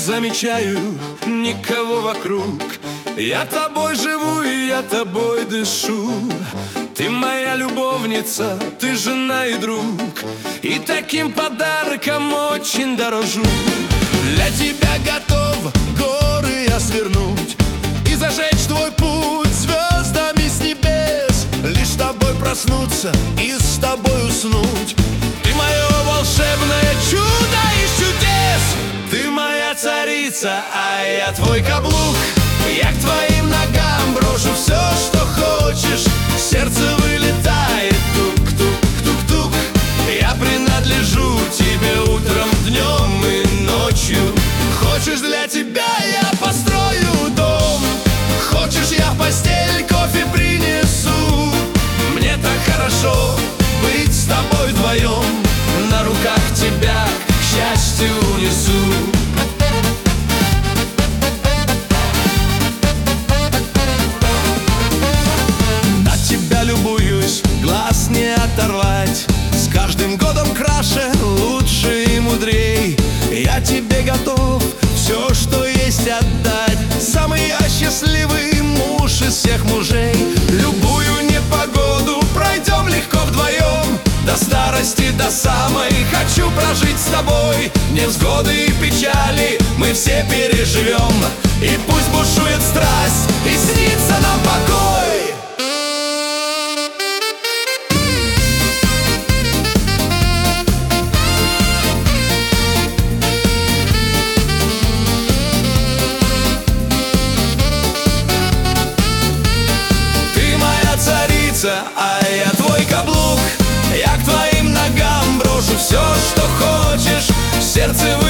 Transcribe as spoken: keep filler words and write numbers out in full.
замечаю никого вокруг. Я тобой живу и я тобой дышу. Ты моя любовница, ты жена и друг, и таким подарком очень дорожу. Для тебя готов горы я свернуть и зажечь твой путь звездами с небес. Лишь с тобой проснуться и с тобой уснуть. Ты мое волшебное чудо из чудес. Ты моя царица, а я твой каблук. Я к твоим ногам брошу все, что хочешь. Сердце вылетает тук-тук-тук-тук. Я принадлежу тебе утром, днем и ночью. Хочешь, для тебя я построю дом. Хочешь, я в постель кофе принесу. Мне так хорошо быть с тобой вдвоем. На руках тебя к счастью унесу. На тебя любуюсь, глаз не оторвать. С каждым годом краше, лучше и мудрей. Я тебе готов все, что есть, отдать. Самый я счастливый муж из всех мужей. Любую непогоду пройдем легко вдвоем. До старости, до самой хочу прожить с тобой. Невзгоды и печали мы все переживем. И пусть бушует страсть, и снится нам покой. А я твой каблук. Я к твоим ногам брошу все, что хочешь. Сердце